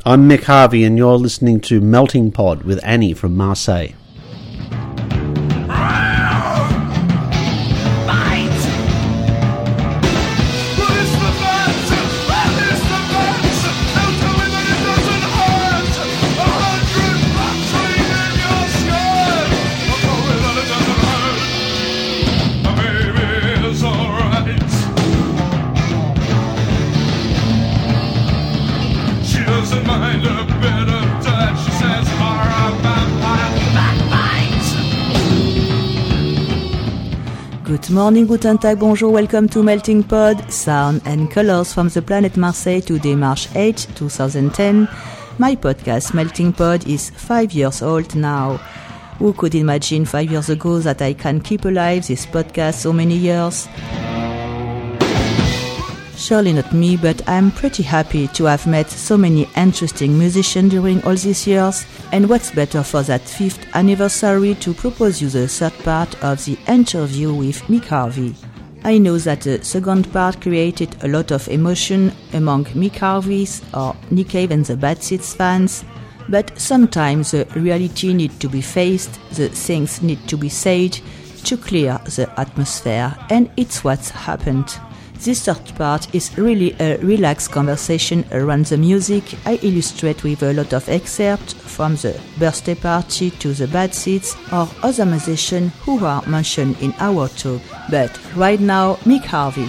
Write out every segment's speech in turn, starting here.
I'm Mick Harvey and you're listening to Melting Pod with Annie from Marseille. Good morning, guten Tag, bonjour, welcome to Melting Pod, sound and colors from the planet Marseille, today March 8, 2010. My podcast, Melting Pod, is 5 years old now. Who could imagine 5 years ago that I can keep alive this podcast so many years? Surely not me, but I'm pretty happy to have met so many interesting musicians during all these years. And what's better for that 5th anniversary to propose you the third part of the interview with Mick Harvey. I know that the second part created a lot of emotion among Mick Harvey's or Nick Cave and the Bad Seeds fans, but sometimes the reality needs to be faced, the things need to be said to clear the atmosphere, and it's what's happened. This third part is really a relaxed conversation around the music. I illustrate with a lot of excerpts from the birthday party to the Bad Seeds or other musicians who are mentioned in our talk. But right now, Mick Harvey.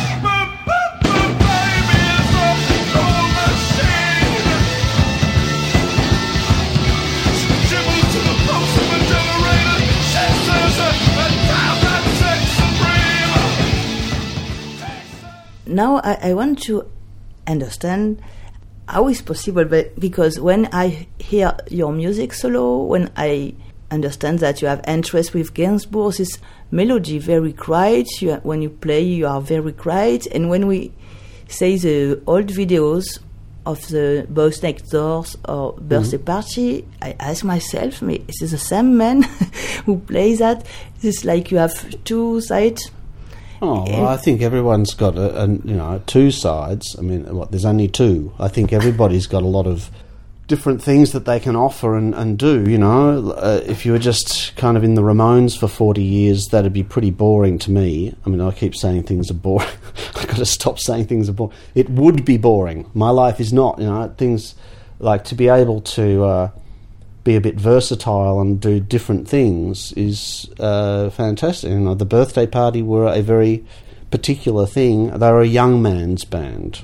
Now I want to understand how it's possible, because when I hear your music solo, when I understand that you have interest with Gainsbourg, this melody very quiet, when you play you are very quiet, and when we say the old videos of the Boys Next Doors or Birthday Party, I ask myself, is this the same man who plays that? It's like you have two sides. Oh, well, I think everyone's got two sides. I mean, there's only two. I think everybody's got a lot of different things that they can offer and do, if you were just kind of in the Ramones for 40 years, that'd be pretty boring to me. I mean, I keep saying things are boring. I've got to stop saying things are boring. It would be boring. My life is not, things like to be able to be a bit versatile and do different things is fantastic. The Birthday Party were a very particular thing. They were a young man's band,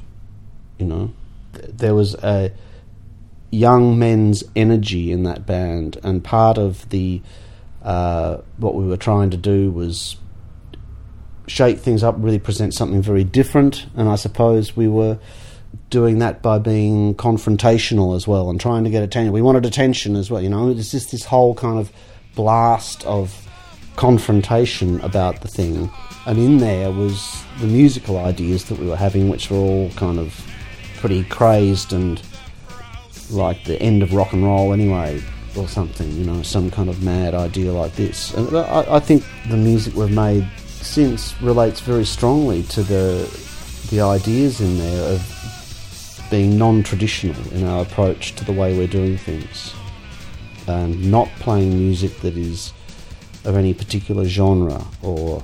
There was a young men's energy in that band, and part of the what we were trying to do was shake things up, really present something very different, and I suppose we were doing that by being confrontational as well and trying to get attention. We wanted attention as well, It's just this whole kind of blast of confrontation about the thing. And in there was the musical ideas that we were having, which were all kind of pretty crazed and like the end of rock and roll anyway, or something, some kind of mad idea like this. And I think the music we've made since relates very strongly to the ideas in there of being non-traditional in our approach to the way we're doing things, and not playing music that is of any particular genre, or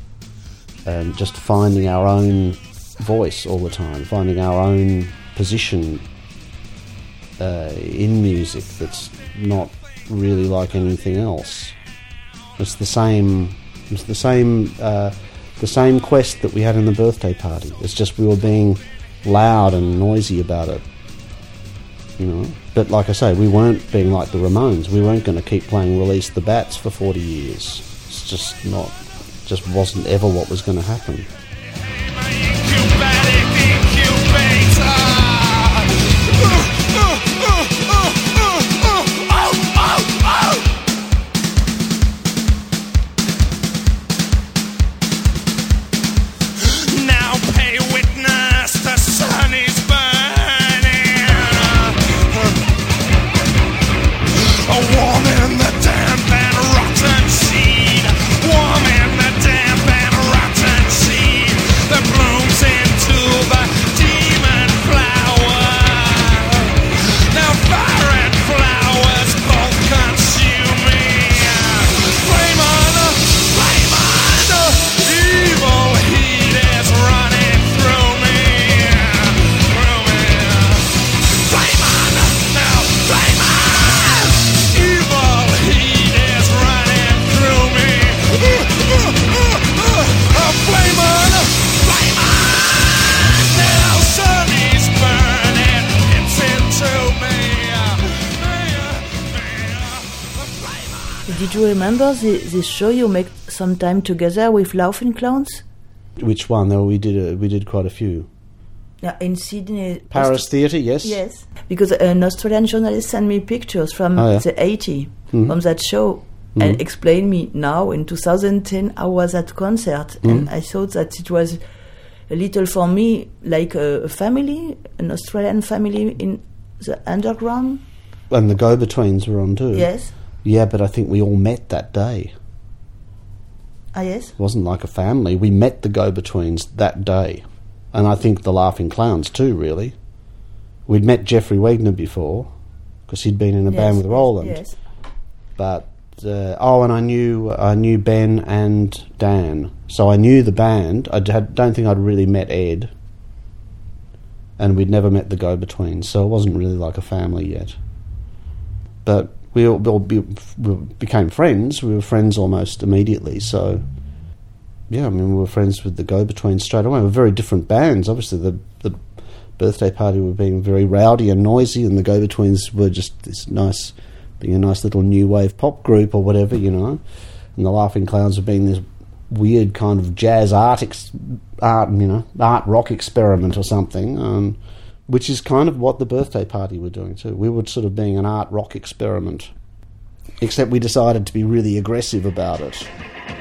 just finding our own voice all the time, finding our own position in music that's not really like anything else. It's the same quest that we had in the Birthday Party. It's just we were being loud and noisy about it, But like I say, we weren't being like the Ramones. We weren't going to keep playing Release the Bats for 40 years. It's just wasn't ever what was going to happen. Warm in the damp and rotten seed. Did you remember this show you made some time together with Laughing Clowns? Which one? No, we did quite a few. Yeah, in Sydney. Paris Theatre, yes. Yes, because an Australian journalist sent me pictures from the 80s from that show and explained me now in 2010 I was at concert and I thought that it was a little for me like a family, an Australian family in the underground. And the Go-Betweens were on too. Yes. Yeah, but I think we all met that day. Ah, yes? It wasn't like a family. We met the Go-Betweens that day. And I think the Laughing Clowns too, really. We'd met Jeffrey Wegner before, because he'd been in a band with Roland. Yes. But, and I knew Ben and Dan. So I knew the band. I don't think I'd really met Ed. And we'd never met the Go-Betweens, so it wasn't really like a family yet. But we became friends. We were friends almost immediately, so... Yeah, I mean, we were friends with the Go-Betweens straight away. We were very different bands. Obviously, the Birthday Party were being very rowdy and noisy, and the Go-Betweens were just being a nice little new wave pop group or whatever, you know. And the Laughing Clowns were being this weird kind of jazz art rock experiment or something, which is kind of what the Birthday Party were doing too. We were sort of being an art rock experiment, except we decided to be really aggressive about it.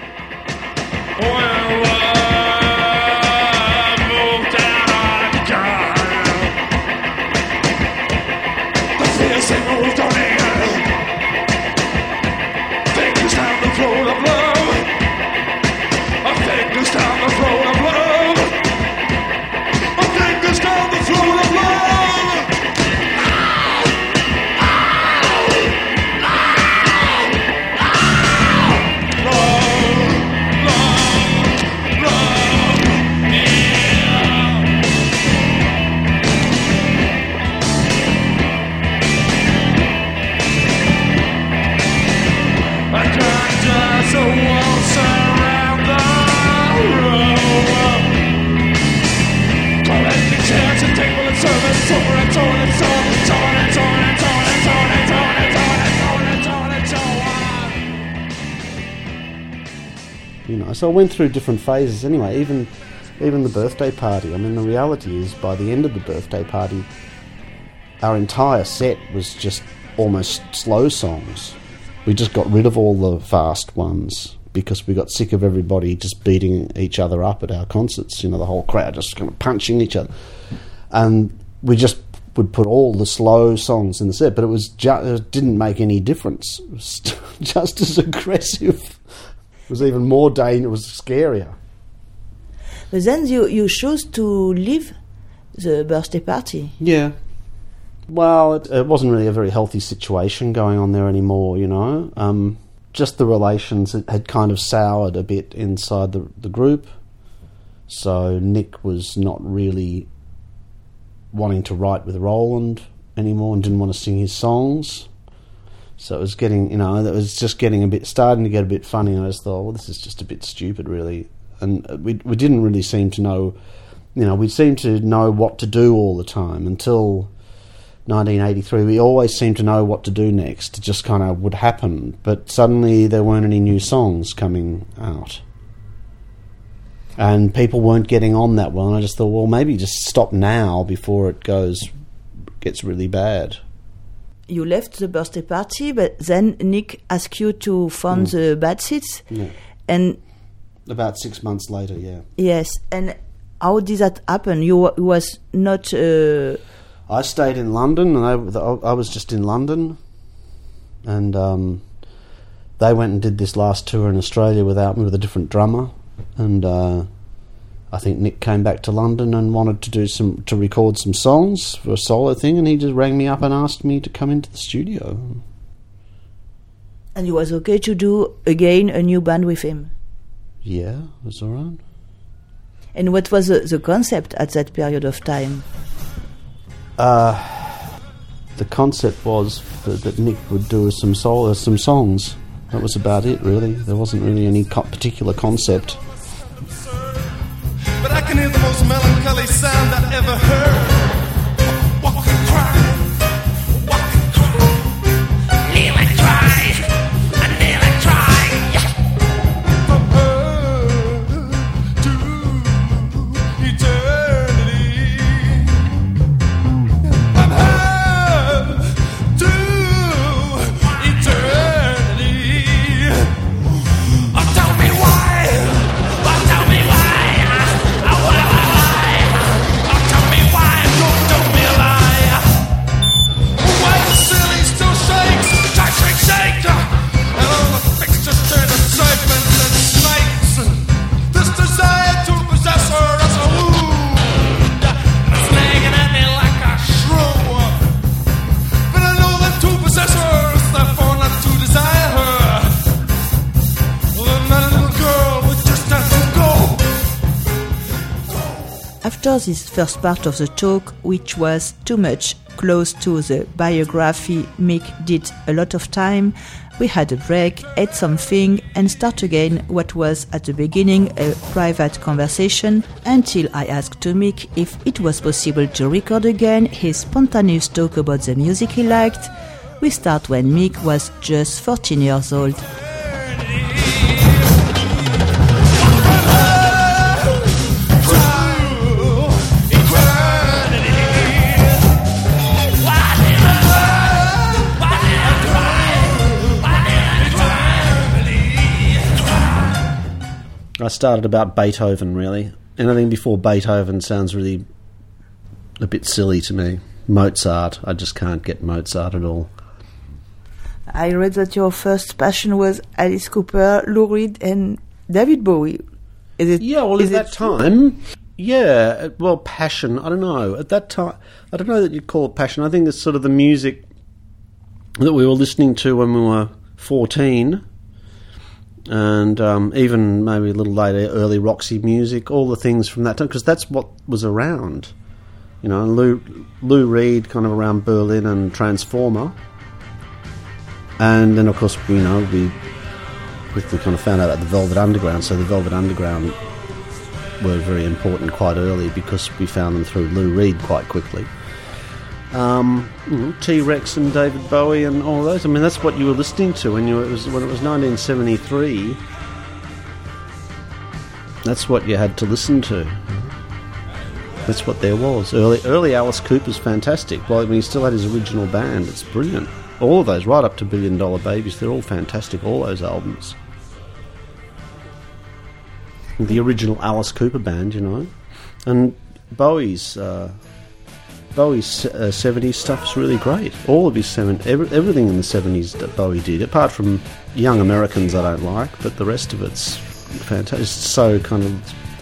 So I went through different phases anyway, even the Birthday Party. I mean, the reality is, by the end of the Birthday Party, our entire set was just almost slow songs. We just got rid of all the fast ones because we got sick of everybody just beating each other up at our concerts, you know, the whole crowd just kind of punching each other. And we just would put all the slow songs in the set, but it didn't make any difference. It was just as aggressive. It was even more dangerous. It was scarier. But then you chose to leave the Birthday Party. Yeah. Well, it wasn't really a very healthy situation going on there anymore, you know. Just the relations had kind of soured a bit inside the group. So Nick was not really wanting to write with Roland anymore and didn't want to sing his songs. So it was getting, you know, that was just starting to get a bit funny, and I just thought, well, this is just a bit stupid, really. And we didn't really seem to know, you know, we seemed to know what to do all the time until 1983. We always seemed to know what to do next. It just kind of would happen. But suddenly there weren't any new songs coming out. And people weren't getting on that well, and I just thought, well, maybe just stop now before it gets really bad. You left the Birthday Party, but then Nick asked you to fund the Bad Seeds. Yeah. And about 6 months later, yeah. Yes. And how did that happen? You was not... I stayed in London, and I was just in London. And they went and did this last tour in Australia without me, with a different drummer. And I think Nick came back to London and wanted to record some songs for a solo thing, and he just rang me up and asked me to come into the studio. And it was okay to do again a new band with him? Yeah, that's all right. And what was the concept at that period of time? The concept was that Nick would do some songs. That was about it, really. There wasn't really any particular concept. But I can hear the most melancholy sound I've ever heard. Walk and cry, walk and cry. Nearly cried, I nearly After this first part of the talk, which was too much close to the biography Mick did a lot of time, we had a break, ate something, and start again what was at the beginning a private conversation until I asked to Mick if it was possible to record again his spontaneous talk about the music he liked. We start when Mick was just 14 years old. I started about Beethoven, really. Anything before Beethoven sounds really a bit silly to me. Mozart, I just can't get Mozart at all. I read that your first passion was Alice Cooper, Lou Reed and David Bowie. Is it? Yeah, well, at that time, yeah, well, passion, I don't know. At that time, I don't know that you'd call it passion. I think it's sort of the music that we were listening to when we were 14, and even maybe a little later, early Roxy music, all the things from that time, because that's what was around. You know, Lou Reed kind of around Berlin and Transformer. And then, of course, you know, we quickly kind of found out about the Velvet Underground. So the Velvet Underground were very important quite early because we found them through Lou Reed quite quickly. T-Rex and David Bowie and all those. I mean, that's what you were listening to when it was 1973. That's what you had to listen to. That's what there was. Early Alice Cooper's fantastic. Well, I mean, he still had his original band. It's brilliant. All of those, right up to Billion Dollar Babies, they're all fantastic, all those albums. The original Alice Cooper band, you know. And Bowie's 70s stuff's really great. All of his everything in the 70s that Bowie did, apart from Young Americans I don't like, but the rest of it's fantastic. It's so kind of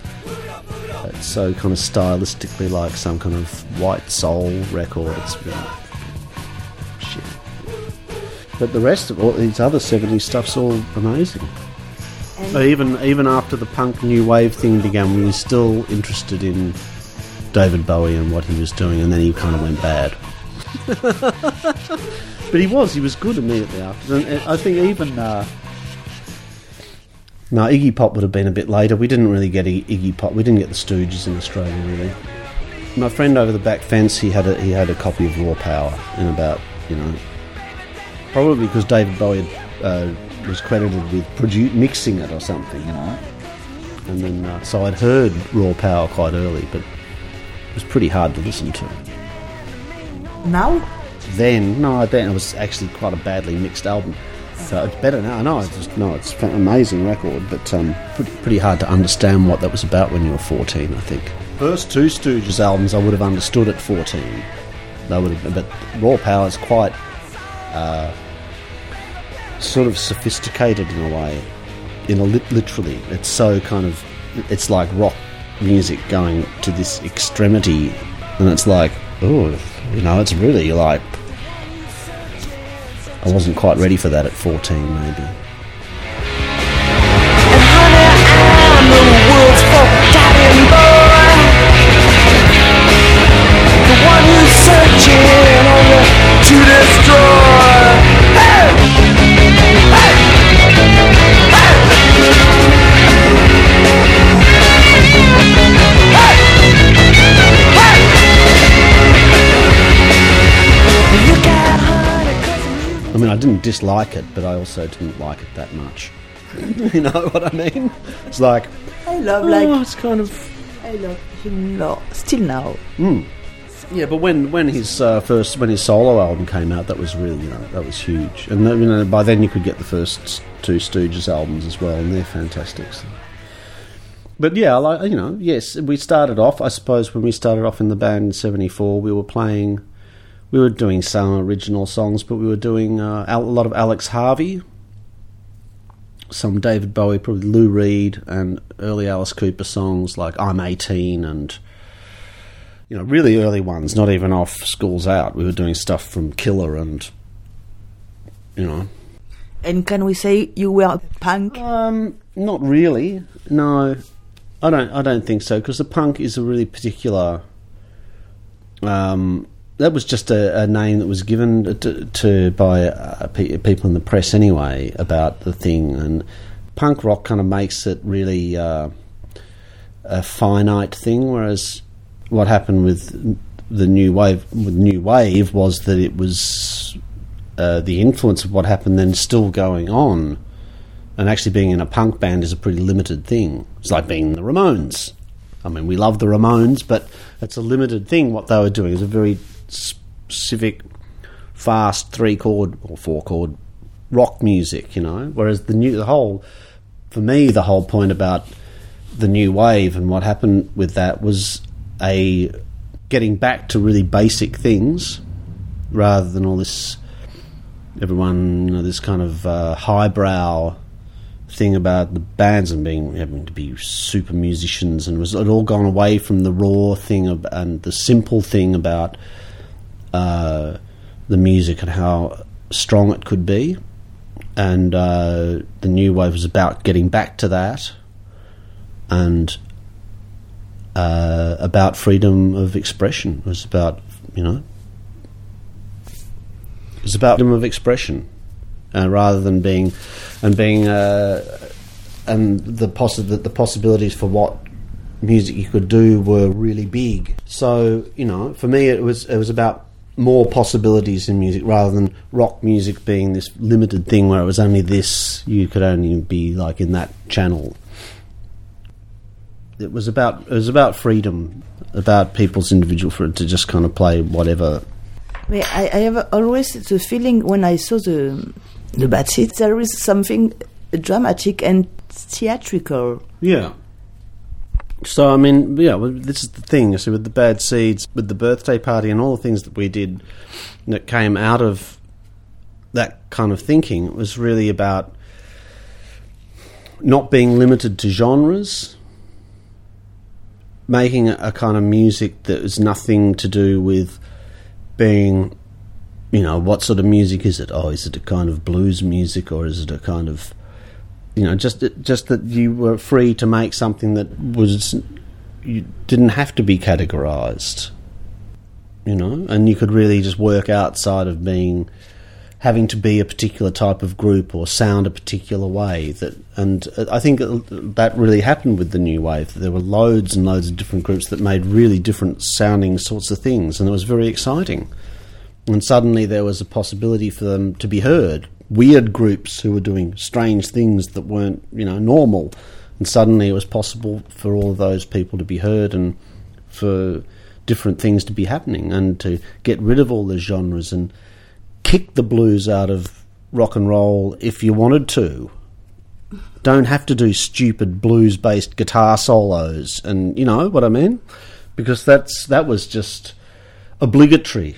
stylistically like some kind of white soul record. It's really shit. But the rest of all these other 70s stuff's all amazing. Even after the punk new wave thing began, we were still interested in David Bowie and what he was doing, and then he kind of went bad. But he was good immediately after. And I think even Iggy Pop would have been a bit later. We didn't really get Iggy Pop. We didn't get the Stooges in Australia, really. My friend over the back fence, he had a copy of Raw Power in about, you know, probably because David Bowie was credited with mixing it or something, you know. And then so I'd heard Raw Power quite early, but it was pretty hard to listen to. Now? Then it was actually quite a badly mixed album. So it's better now. It's an amazing record, but pretty hard to understand what that was about when you were 14, I think. First two Stooges albums I would have understood at 14. But Raw Power is quite sort of sophisticated in a way. Literally, it's so kind of, it's like rock music going to this extremity, and it's like, oh, you know, it's really like, I wasn't quite ready for that at 14, maybe. And honey, I'm the world's forgotten boy, the one who's searching only to destroy. Hey! Hey! I mean, I didn't dislike it, but I also didn't like it that much. You know what I mean? It's like, I love it's kind of, I love him still now. Yeah, but when his solo album came out, that was really, you know, that was huge. And you know, by then you could get the first two Stooges albums as well, and they're fantastic. So. But yeah, like, you know, yes, we started off. I suppose when we started off in the band in '74, we were doing some original songs, but we were doing a lot of Alex Harvey, some David Bowie, probably Lou Reed, and early Alice Cooper songs like I'm 18 and, you know, really early ones, not even off School's Out. We were doing stuff from Killer and, you know. And can we say you were punk? Not really, no. I don't think so, because the punk is a really particular. That was just a name that was given by people in the press anyway about the thing, and punk rock kind of makes it really a finite thing, whereas what happened with the new wave was that it was the influence of what happened then still going on, and actually being in a punk band is a pretty limited thing. It's like being in the Ramones. I mean, we love the Ramones, but it's a limited thing. What they were doing is a very specific, fast 3-chord or 4-chord rock music, you know. Whereas the whole point about the new wave and what happened with that was a getting back to really basic things rather than all this everyone, you know, this kind of highbrow thing about the bands and having to be super musicians, and it all gone away from the raw thing and the simple thing about the music and how strong it could be. And the new wave was about getting back to that and about freedom of expression. It was about, you know, it was about freedom of expression rather than being and the possibilities for what music you could do were really big. So, you know, for me it was about more possibilities in music rather than rock music being this limited thing where it was only this, you could only be like in that channel. It was about freedom, about people's individual freedom to just kind of play whatever. I have always the feeling when I saw the Bad Seeds, there is something dramatic and theatrical. Yeah. So, I mean, yeah, well, this is the thing. So with the Bad Seeds, with the birthday party and all the things that we did that came out of that kind of thinking, it was really about not being limited to genres, making a kind of music that was nothing to do with being, you know, what sort of music is it? Oh, is it a kind of blues music, or is it a kind of, you know, just that you were free to make something that was, you didn't have to be categorised, you know, and you could really just work outside of having to be a particular type of group or sound a particular way. And I think that really happened with the new wave. There were loads and loads of different groups that made really different sounding sorts of things, and it was very exciting. And suddenly there was a possibility for them to be heard. Weird groups who were doing strange things that weren't, you know, normal. And suddenly it was possible for all of those people to be heard and for different things to be happening, and to get rid of all the genres and kick the blues out of rock and roll if you wanted to. Don't have to do stupid blues-based guitar solos, and you know what I mean? Because that was just obligatory.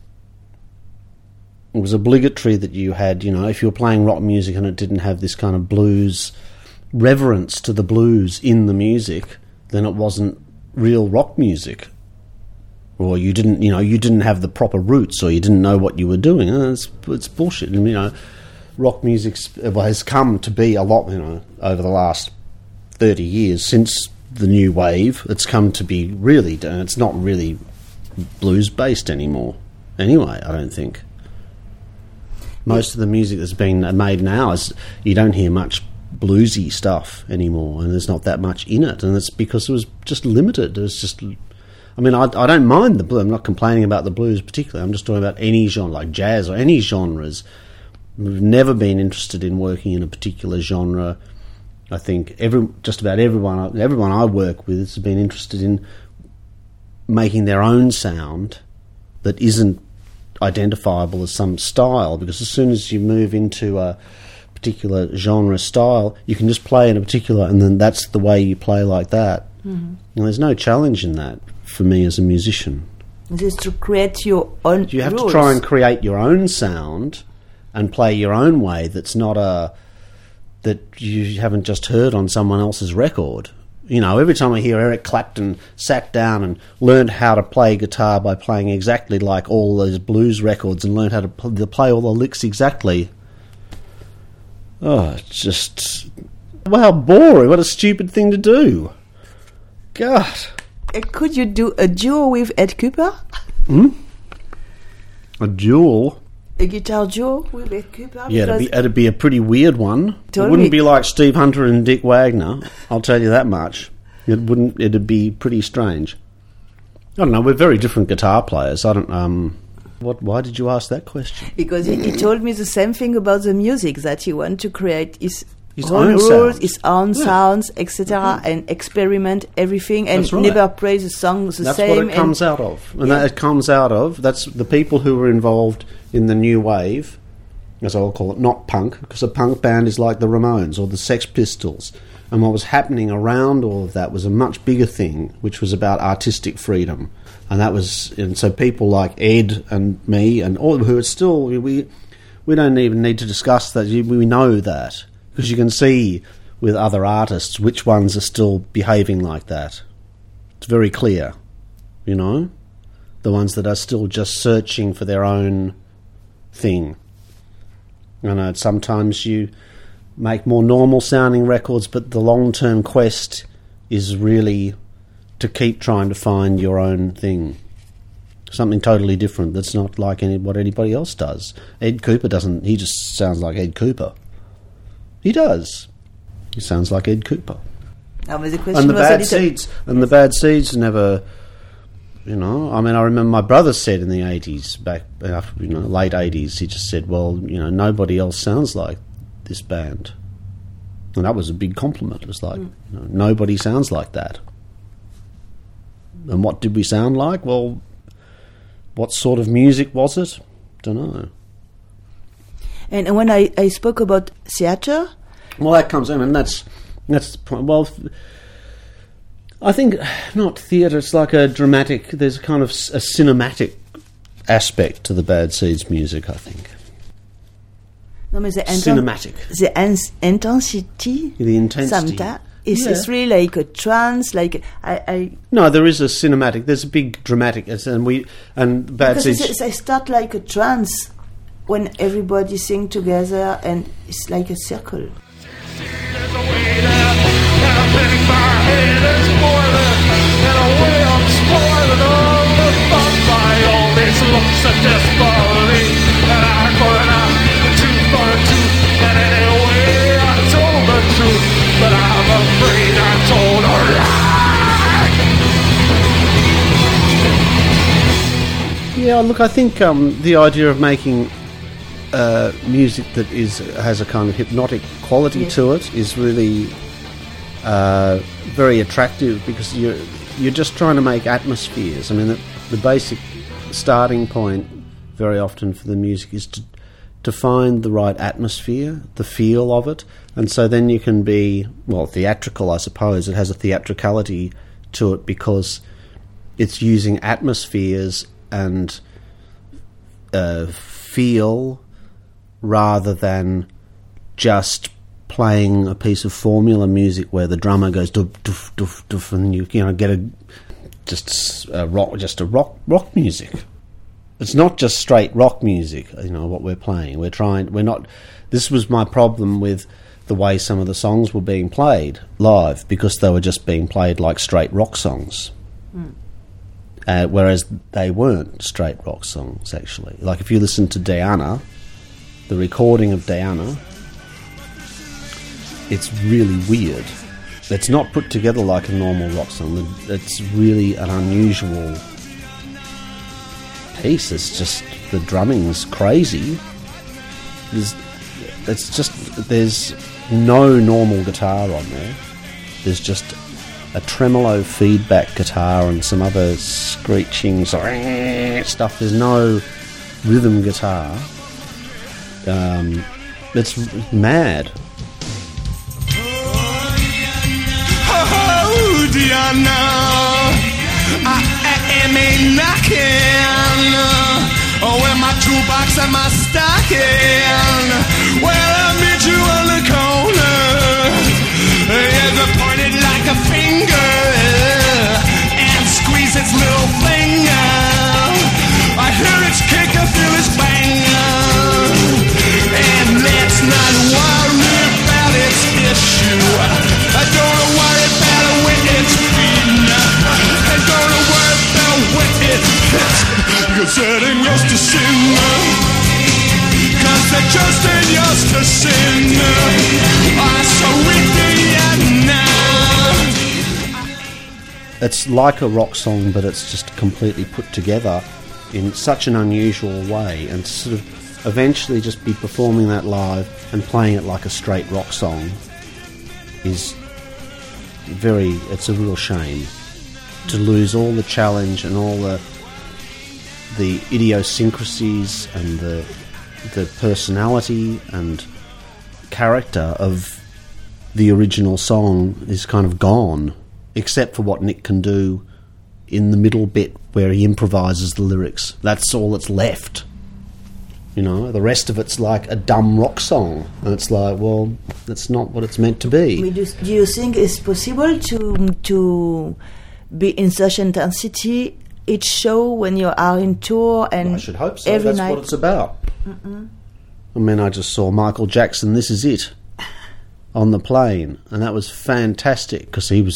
It was obligatory that you had, you know, if you were playing rock music and it didn't have this kind of blues reverence to the blues in the music, then it wasn't real rock music. Or you didn't have the proper roots, or you didn't know what you were doing. It's bullshit. And, you know, rock music has come to be a lot, you know, over the last 30 years since the new wave. It's come to be really, and it's not really blues based anymore. Anyway, I don't think. Most of the music that's been made now is, you don't hear much bluesy stuff anymore, and there's not that much in it, and it's because it was just limited. It was just, I mean, I don't mind the blues. I'm not complaining about the blues particularly. I'm just talking about any genre, like jazz or any genres. I've never been interested in working in a particular genre. I think just about everyone I work with has been interested in making their own sound that isn't identifiable as some style, because as soon as you move into a particular genre style, you can just play in a particular, and then that's the way you play like that. Mm-hmm. And there's no challenge in that for me as a musician. Just to create your own You have rules. to try and create your own sound and play your own way that's not that you haven't just heard on someone else's record. You know, every time I hear Eric Clapton sat down and learned how to play guitar by playing exactly like all those blues records and learned how to play all the licks exactly. Oh, it's just, wow, boring. What a stupid thing to do. God. Could you do a duo with Ed Cooper? A duel? A guitar duo with Ed Cooper? Yeah, it'd be a pretty weird one. Totally. It wouldn't be like Steve Hunter and Dick Wagner, I'll tell you that much. It'd be pretty strange. I don't know, we're very different guitar players. I don't why did you ask that question? Because he told me the same thing about the music, that he wanted to create his own rules, sounds. his own sounds, etc., and experiment everything, and That's right. never play the song the That's same. what it comes out of. And that it comes out of, that's the people who were involved in the new wave, as I'll call it, not punk, because a punk band is like the Ramones or the Sex Pistols. And what was happening around all of that was a much bigger thing, which was about artistic freedom. And so people like Ed and me and all who are still, we don't even need to discuss that. We know that, because you can see with other artists which ones are still behaving like that. It's very clear, you know? The ones that are still just searching for their own thing. You know, sometimes you make more normal sounding records, but the long-term quest is really to keep trying to find your own thing. Something totally different that's not like what anybody else does. Ed Cooper doesn't, he just sounds like Ed Cooper. He does. He sounds like Ed Cooper. But the question And the was Bad Seeds never, you know, I mean, I remember my brother said in the 80s, back after, you know, late 80s, he just said, well, you know, nobody else sounds like this band. And that was a big compliment. It was like, you know, nobody sounds like that. And what did we sound like? Well, what sort of music was it? Don't know. And when I spoke about theatre, Well, that comes in, and that's the point. Well, I think not theatre. It's like a dramatic. There's kind of a cinematic aspect to the Bad Seeds music, I think. no, but Cinematic. the intensity, The intensity. sometimes it's really like a trance. Like I No, there is a cinematic. There's a big dramatic, and Bad because Seeds. I start like a trance when everybody sing together, and it's like a circle. There's a way down, and I'm bending my head is boiling, and a way I'm spoiling all the fun by all these looks of desperately, and I'm going out too far too, and anyway I told the truth, but I'm afraid I told a lie. Yeah, look, I think the idea of making music that has a kind of hypnotic quality to it is really very attractive, because you're just trying to make atmospheres. I mean, the basic starting point very often for the music is to find the right atmosphere, the feel of it, and so then you can be, well, theatrical, I suppose. It has a theatricality to it because it's using atmospheres and feel rather than just playing a piece of formula music where the drummer goes doof doof doof doof, and you know get a rock music. It's not just straight rock music, you know, what we're playing. This was my problem with the way some of the songs were being played live, because they were just being played like straight rock songs. Whereas they weren't straight rock songs, actually. Like if you listen to Diana, the recording of Diana, it's really weird. It's not put together like a normal rock song. It's really an unusual piece. It's just, the drumming's crazy. There's no normal guitar on there. There's just a tremolo feedback guitar and some other screeching stuff. There's no rhythm guitar. It's mad. Oh, Diana, I am a knocking. Oh, in my toolbox and my stocking. Well, I meet you on the corner. It's pointed like a finger and squeeze its little finger. I hear its kick, I feel its bang. And let's not worry about its issue. I don't worry about it when it's free now. that Justin used to sing. So wicked now. It's like a rock song, but it's just completely put together in such an unusual way, and to sort of eventually just be performing that live and playing it like a straight rock song is it's a real shame to lose all the challenge and all the idiosyncrasies and the personality and character of the original song is kind of gone, except for what Nick can do in the middle bit where he improvises the lyrics. That's all that's left. You know, the rest of it's like a dumb rock song, and it's like, well, that's not what it's meant to be. Do you think it's possible to be in such intensity each show when you are in tour and I should hope so. every That's night? what it's about. I mean, I just saw Michael Jackson, This Is It, on the plane, and that was fantastic because of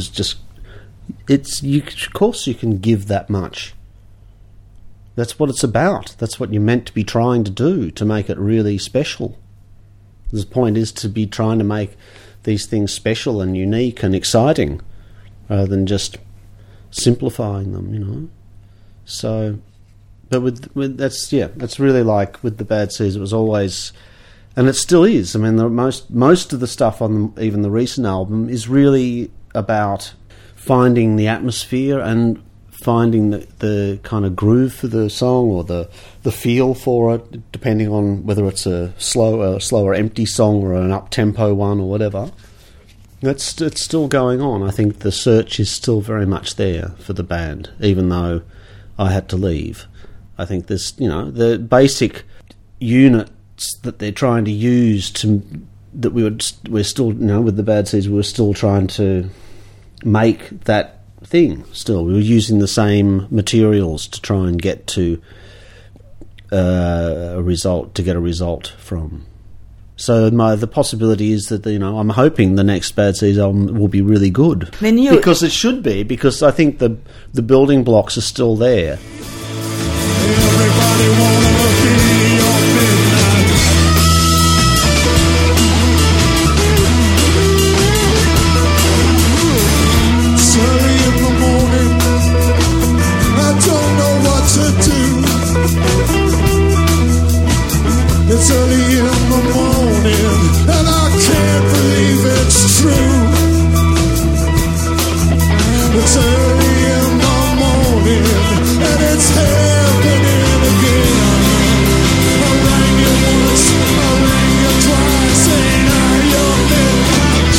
course you can give that much. That's what it's about. That's what you're meant to be trying to do, to make it really special. The point is to be trying to make these things special and unique and exciting, rather than just simplifying them, you know. So, but with that's really like with the Bad Seeds. It was always, and it still is. I mean, most of the stuff on even the recent album is really about finding the atmosphere and finding the kind of groove for the song, or the feel for it, depending on whether it's a slower empty song or an up-tempo one or whatever. It's still going on. I think the search is still very much there for the band, even though I had to leave. I think there's, you know, the basic units that they're trying to use we're still, you know, with the Bad Seeds, we're still trying to make that thing. Still, we were using the same materials to try and get to a result from. So the possibility is that, you know, I'm hoping the next Bad Seeds album will be really good, because it should be, because I think the building blocks are still there. Everybody wanna be your midnight. It's early in the morning, I don't know what to do. It's early in the morning, and I can't believe it's true. It's early in the morning, and it's happening again. I rang you once, I rang you twice, ain't I your midnight?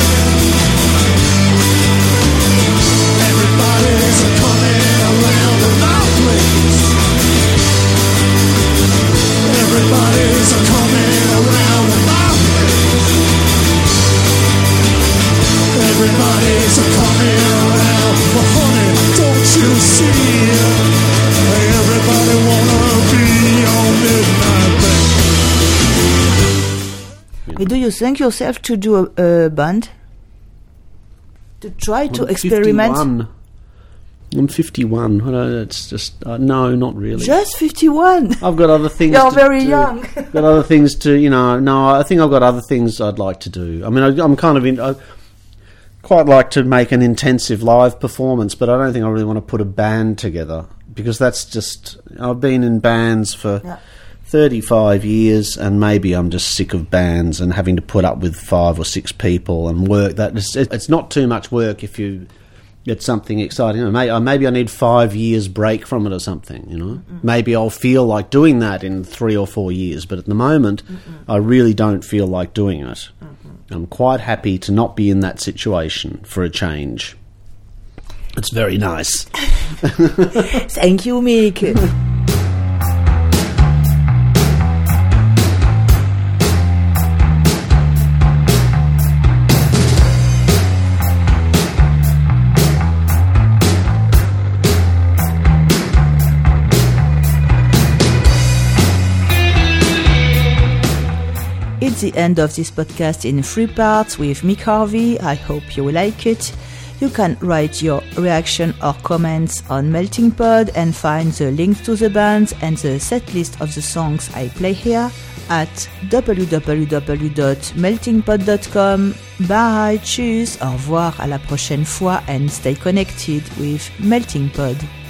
Everybody's coming around my place. Everybody's coming around my place. Everybody's coming around, but honey, don't you see? Everybody wanna be your midnight baby. Do you think yourself to do a band? To try to experiment? 51. I'm 51. It's just no, not really. Just 51. I've got other things. You're very young. Got other things to, you know. No, I think I've got other things I'd like to do. I mean, I'm kind of I quite like to make an intensive live performance, but I don't think I really want to put a band together, because that's just, I've been in bands for 35 years, and maybe I'm just sick of bands and having to put up with 5 or 6 people and work. It's not too much work if you get something exciting. You know, maybe I need 5 years break from it or something, you know. Maybe I'll feel like doing that in 3 or 4 years, but at the moment I really don't feel like doing it. I'm quite happy to not be in that situation for a change. It's very nice. Thank you, Mick. It's the end of this podcast in 3 parts with Mick Harvey. I hope you will like it. You can write your reaction or comments on Melting Pod and find the links to the bands and the set list of the songs I play here at www.meltingpod.com. Bye, tschüss, au revoir, à la prochaine fois and stay connected with Melting Pod.